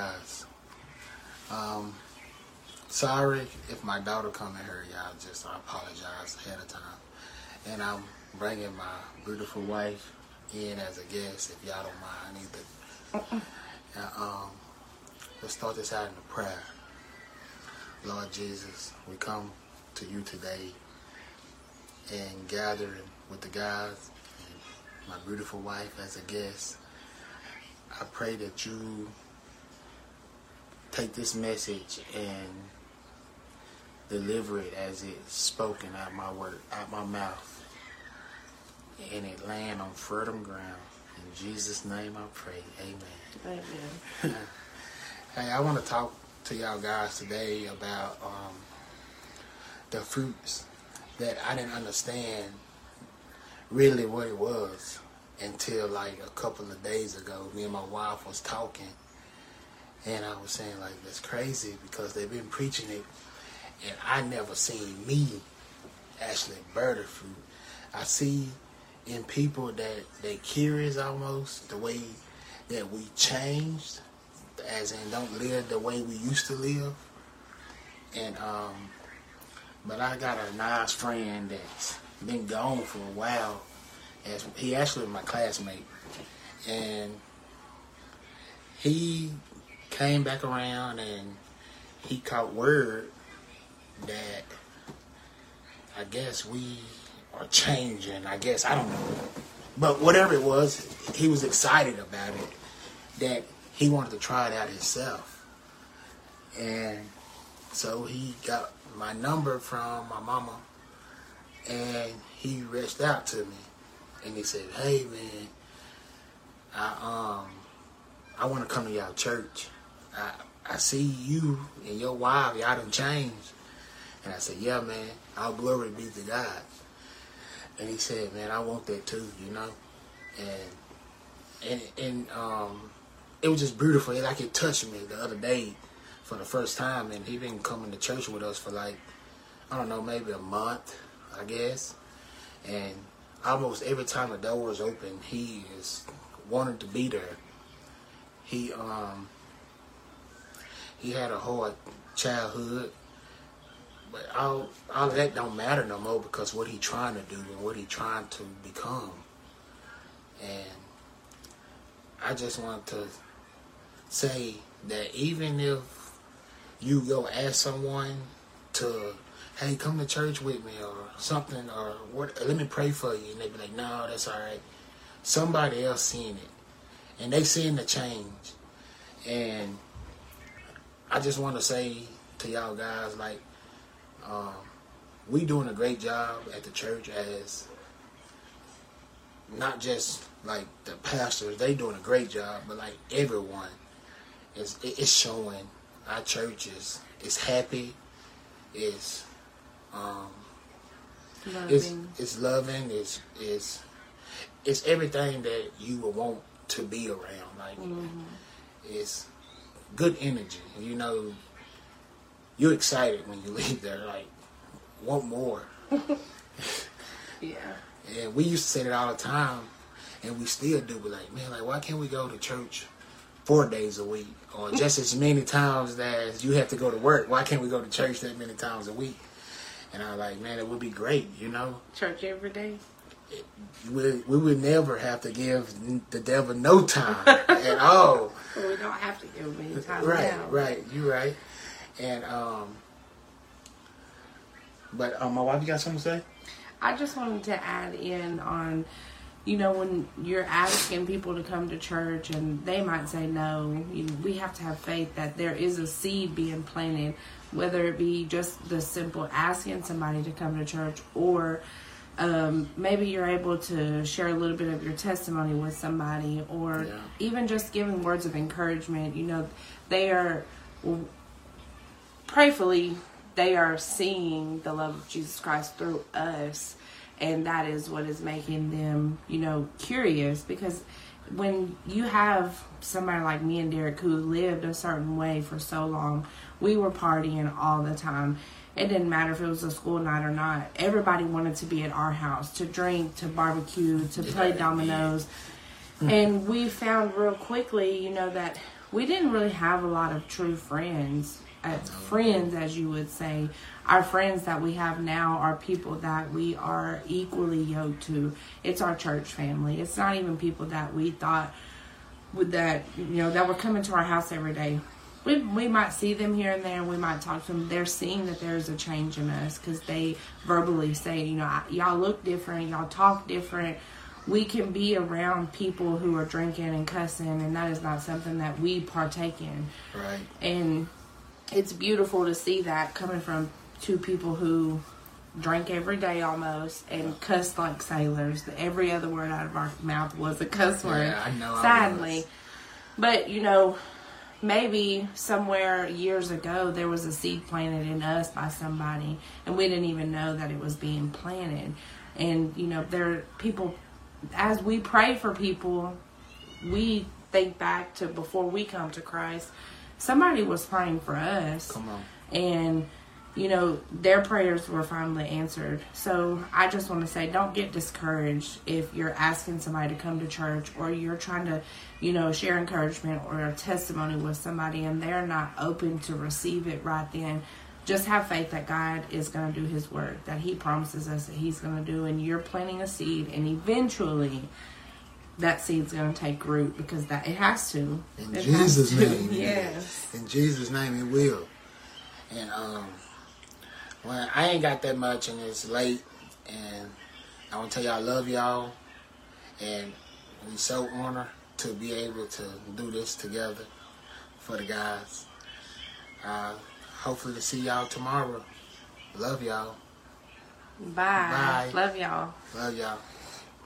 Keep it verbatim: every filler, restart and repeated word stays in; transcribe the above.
guys. Um, sorry if my daughter come in here, y'all. Just I apologize ahead of time. And I'm bringing my beautiful wife in as a guest, if y'all don't mind either. And, um, let's start this out in a prayer. Lord Jesus, we come to you today and gathering with the guys and my beautiful wife as a guest. I pray that you take this message and deliver it as it's spoken out my word, out my mouth, and it land on fertile ground. In Jesus' name I pray. Amen. Amen. Hey, I want to talk to y'all guys today about um, the fruits that I didn't understand really what it was until like a couple of days ago. Me and my wife was talking, and I was saying like, that's crazy because they've been preaching it, and I never seen me actually bear the fruit. I see in people that they curious almost the way that we changed, as in don't live the way we used to live. And um, but I got a nice friend that's been gone for a while. As he actually was my classmate, and he came back around and he caught word that I guess we are changing. I guess I don't know, but whatever it was, he was excited about it. That he wanted to try it out himself, and so he got my number from my mama, and he reached out to me, and he said, "Hey man, I um I want to come to y'all church. I I see you and your wife, y'all done changed." And I said, "Yeah man, all glory be to God." And he said, "Man, I want that too, you know." And and and um. It was just beautiful. It, like it touched me the other day for the first time, and he been coming to church with us for like, I don't know, maybe a month, I guess. And almost every time the door is open, he is wanting to be there. He um he had a hard childhood, but all all of that don't matter no more because what he trying to do and what he trying to become. And I just want to say that even if you go ask someone to, hey, come to church with me or something, or what, let me pray for you, and they be like, no, that's all right. Somebody else seen it, and they seen the change. And I just want to say to y'all guys, like, um, we doing a great job at the church as not just like the pastors, they doing a great job, but like everyone is, it's showing our church is, is happy, is um, loving. It's, it's loving, it's, it's, it's everything that you would want to be around. Like, mm-hmm. It's good energy. You know, you're excited when you leave there, like, want more. Yeah. And we used to say that all the time, and we still do, but like, man, like, why can't we go to church four days a week? Or just as many times as you have to go to work. Why can't we go to church that many times a week? And I was like, man, it would be great, you know? Church every day? It, we, we would never have to give the devil no time at all. Well, we don't have to give him any time Right, now. right, you're right. And, um, but um, my wife, you got something to say? I just wanted to add in on, you know, when you're asking people to come to church and they might say no, you, we have to have faith that there is a seed being planted, whether it be just the simple asking somebody to come to church, or um, maybe you're able to share a little bit of your testimony with somebody, or yeah. even just giving words of encouragement. You know, they are, prayerfully, they are seeing the love of Jesus Christ through us, and that is what is making them, you know, curious. Because when you have somebody like me and Derek who lived a certain way for so long, we were partying all the time. It didn't matter if it was a school night or not. Everybody wanted to be at our house, to drink, to barbecue, to play dominoes. And we found real quickly, you know, that we didn't really have a lot of true friends. As friends, as you would say. Our friends that we have now are people that we are equally yoked to. It's our church family. It's not even people that we thought would that, you know, that were coming to our house every day. We, we might see them here and there, and we might talk to them. They're seeing that there's a change in us because they verbally say, you know, y'all look different, y'all talk different. We can be around people who are drinking and cussing, and that is not something that we partake in. Right. And it's beautiful to see that coming from two people who drank every day almost and cussed like sailors. Every other word out of our mouth was a cuss word. Yeah, I know. Sadly. But, you know, maybe somewhere years ago there was a seed planted in us by somebody, and we didn't even know that it was being planted. And, you know, there are people, as we pray for people, we think back to before we come to Christ. Somebody was praying for us. Come on. And, you know, their prayers were finally answered. So I just want to say, don't get discouraged if you're asking somebody to come to church, or you're trying to, you know, share encouragement or a testimony with somebody and they're not open to receive it right then. Just have faith that God is going to do his work, that he promises us that he's going to do, and you're planting a seed, and eventually that seed's going to take root, because that it has to. In it Jesus' has to. name. Yes. In Jesus' name it will. And um, well, I ain't got that much, and it's late, and I want to tell y'all I love y'all, and we so honored to be able to do this together for the guys. Uh, hopefully to see y'all tomorrow. Love y'all. Bye. Bye. Love y'all. Love y'all.